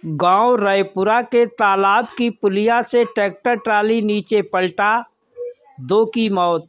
गांव रायपुरा के तालाब की पुलिया से ट्रैक्टर ट्राली नीचे पलटा, 2 की मौत।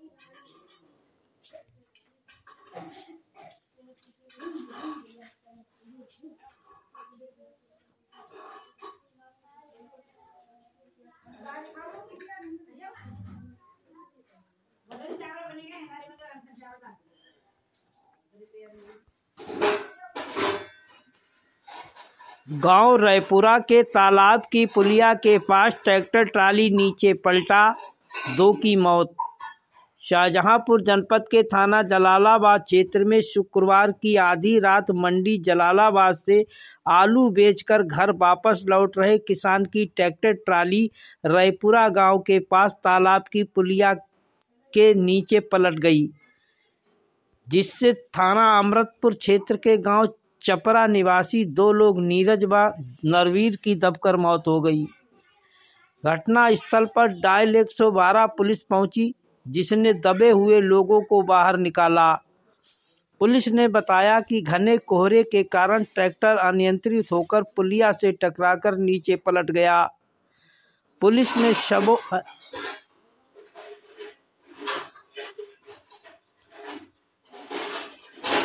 गांव रायपुरा के तालाब की पुलिया के पास ट्रैक्टर ट्राली नीचे पलटा, 2 की मौत। शाहजहांपुर जनपद के थाना जलालाबाद क्षेत्र में शुक्रवार की आधी रात मंडी जलालाबाद से आलू बेचकर घर वापस लौट रहे किसान की ट्रैक्टर ट्राली रायपुरा गांव के पास तालाब की पुलिया के नीचे पलट गई, जिससे थाना अमृतपुर क्षेत्र के गांव चपरा निवासी 2 लोग नीरज व नरवीर की दबकर मौत हो गई। घटना स्थल पर डायल 112 पुलिस पहुंची, जिसने दबे हुए लोगों को बाहर निकाला। पुलिस ने बताया कि घने कोहरे के कारण ट्रैक्टर अनियंत्रित होकर पुलिया से टकराकर नीचे पलट गया। पुलिस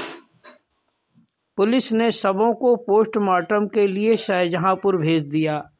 ने शवों को पोस्टमार्टम के लिए शाहजहांपुर भेज दिया।